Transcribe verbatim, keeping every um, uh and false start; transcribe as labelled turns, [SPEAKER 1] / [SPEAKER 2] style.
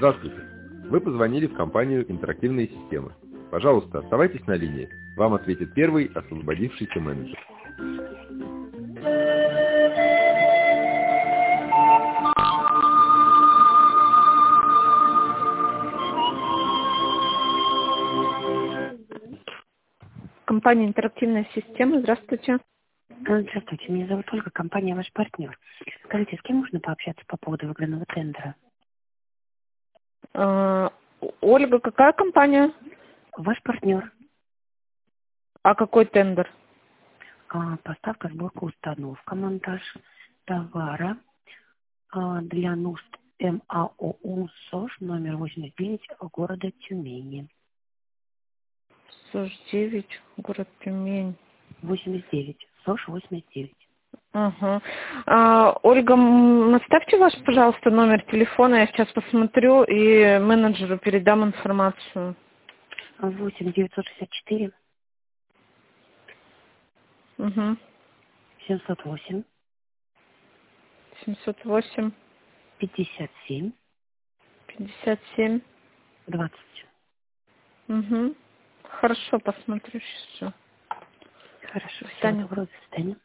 [SPEAKER 1] Здравствуйте. Вы позвонили в компанию «Интерактивные системы». Пожалуйста, оставайтесь на линии. Вам ответит первый освободившийся менеджер.
[SPEAKER 2] Компания «Интерактивная система». Здравствуйте.
[SPEAKER 3] Здравствуйте, меня зовут Ольга, компания «Ваш партнер». Скажите, с кем можно пообщаться по поводу выигранного тендера?
[SPEAKER 2] Э, Ольга, какая компания?
[SPEAKER 3] Ваш партнер.
[SPEAKER 2] А какой тендер?
[SPEAKER 3] А, поставка, сборка, установка, монтаж товара а, для нужд МАОУ СОЖ номер восемьдесят девять города Тюмени.
[SPEAKER 2] СОЖ девять, город Тюмень.
[SPEAKER 3] восемьдесят девять. СОЖ восемьдесят девять.
[SPEAKER 2] Ага. А, Ольга, м, оставьте ваш, пожалуйста, номер телефона. Я сейчас посмотрю и менеджеру передам информацию.
[SPEAKER 3] восемь девятьсот шестьдесят четыре
[SPEAKER 2] Угу.
[SPEAKER 3] семьсот восемь
[SPEAKER 2] семьсот восемь
[SPEAKER 3] пятьдесят семь
[SPEAKER 2] пятьдесят семь.
[SPEAKER 3] двадцать.
[SPEAKER 2] Угу. Хорошо, посмотрю сейчас.
[SPEAKER 3] Хорошо, всего
[SPEAKER 2] Таня.
[SPEAKER 3] доброго, до свидания.